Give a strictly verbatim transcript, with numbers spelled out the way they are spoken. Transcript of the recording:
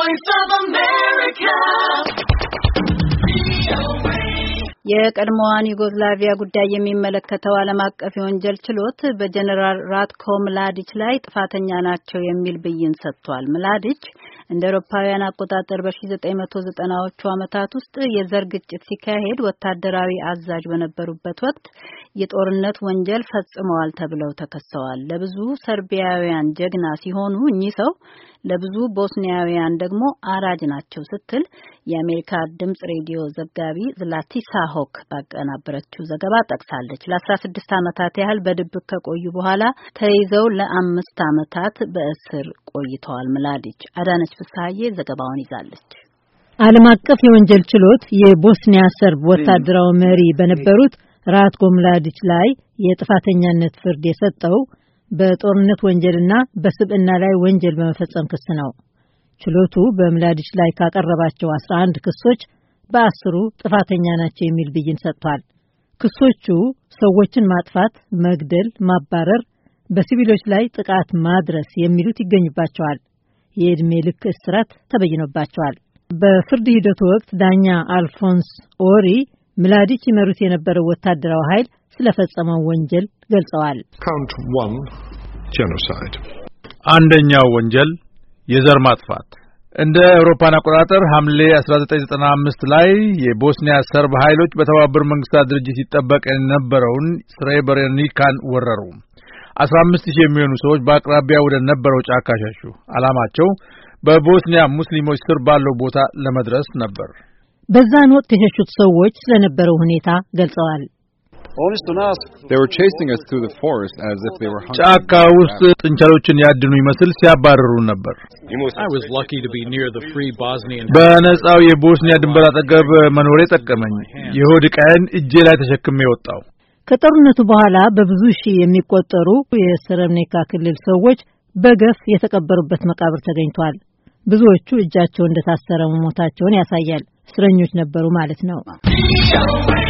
Voice of America. የቀድሞዋን ዩጎዝላቪያ ጉዳይ የሚመለከተው ዓለም አቀፍ የወንጀል ችሎት በጀነራል ራትኮ ምላዲች ላይ ጥፋተኛ ናቸው የሚል ብይን ሰጥቷል። ምላዲች እንደ አውሮፓውያን አቆጣጠር በ1990ዎቹ ዓመታት ውስጥ የዘር ግጭት ሲካሄድ ወታደራዊ አዛዥ በነበሩበት ወቅት የጦርነት ወንጀል ፈጽመዋል ተብለው ተከሰዋል። ለብዙ ሰርቢያውያን ጀግና ሲሆኑ እኚህ ሰው ለብዙ ቦስኒያውያን ደግሞ አራጅ ናቸው ስትል የአሜሪካ ድምጽ ሬዲዮ ዘጋቢ ዝላቲሳ ሆክ ባቀናበረችው ዘገባ ጠቅሳለች። ለ16 ዓመታት ያህል በድብቅ ከቆዩ በኋላ ተይዘው ለአምስት ዓመታት በእስር ቆይተዋል። ምላዲች አዳነች ፍሳዬ ዘገባውን ይዛለች። ዓለም አቀፍ የወንጀል ችሎት የቦስኒያ ሰርብ ወታደራዊ መሪ በነበሩት ራትኮ ምላዲች ላይ የጥፋተኛነት ፍርድ የሰጠው በጦርነት ወንጀልና በስብዕና ላይ ወንጀል በመፈጸም ክስ ነው። ችሎቱ በምላዲች ላይ ካቀረባቸው አስራ አንድ ክሶች በአስሩ ጥፋተኛ ናቸው የሚል ብይን ሰጥቷል። ክሶቹ ሰዎችን ማጥፋት፣ መግደል፣ ማባረር፣ በሲቪሎች ላይ ጥቃት ማድረስ የሚሉት ይገኙባቸዋል። የዕድሜ ልክ እስራት ተበይኖባቸዋል። በፍርድ ሂደቱ ወቅት ዳኛ አልፎንስ ኦሪ ምላዲች ይመሩት የነበረው ወታደራዊ ኃይል ስለፈጸመው ወንጀል ገልጸዋል። ካውንት ዋን ጄኖሳይድ፣ አንደኛው ወንጀል የዘር ማጥፋት። እንደ አውሮፓን አቆጣጠር ሐምሌ አስራ ዘጠኝ ዘጠና አምስት ላይ የቦስኒያ ሰርብ ኃይሎች በተባበሩት መንግስታት ድርጅት ይጠበቅ የነበረውን ስሬብሬኒካን ወረሩ። አስራ አምስት ሺህ የሚሆኑ ሰዎች በአቅራቢያ ወደ ነበረው ጫካ ሸሹ። ዓላማቸው በቦስኒያ ሙስሊሞች ስር ባለው ቦታ ለመድረስ ነበር። በዛን ወቅት የሸሹት ሰዎች ስለነበረው ሁኔታ ገልጸዋል። They were chasing us through the forest as if they were hungry. ጫካ ውስጥ ጥንቸሎችን ያድኑ ይመስል ሲያባረሩ ነበር። I was lucky to be near the free Bosnian. በነጻው የቦስኒያ ድንበር አጠገብ መኖሬ ጠቀመኝ። የሆድ ዕቃዬን እጄ ላይ ተሸክሜ ወጣው። ከጦርነቱ በኋላ በብዙ ሺህ የሚቆጠሩ የስረብኔካ ክልል ሰዎች በገፍ የተቀበሩበት መቃብር ተገኝቷል። ብዙዎቹ እጃቸው እንደታሰረ መሞታቸውን ያሳያል። እስረኞች ነበሩ ማለት ነው።